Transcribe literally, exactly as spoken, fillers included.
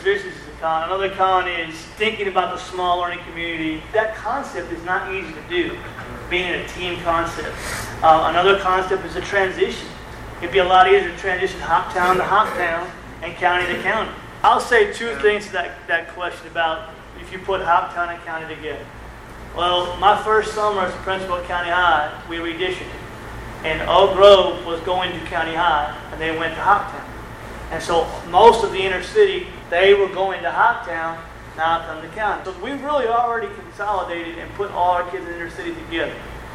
business is a con. Another con is thinking about the small learning community. That concept is not easy to do, being a team concept. Uh, another concept is a transition. It'd be a lot easier to transition Hoptown to Hoptown and county to county. I'll say two things to that, that question about if you put Hoptown and county together. Well, my first summer as a principal at County High, we redistricted. And Oak Grove was going to County High, and they went to Hoptown. And so most of the inner city, they were going to Hoptown, now come to county. So we've really already consolidated and put all our kids in the inner city together.